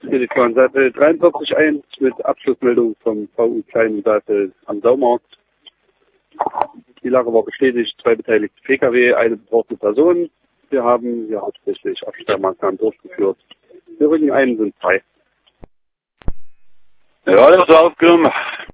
Spedition Seite 43.1 mit Abschlussmeldung vom VU Kleinen Seite am Saumarkt. Die Lage war bestätigt, 2 beteiligte Pkw, eine betroffene Person. Wir haben hier hauptsächlich Absperrmaßnahmen durchgeführt. Wir rücken ein, sind frei. Ja, das ist aufgenommen.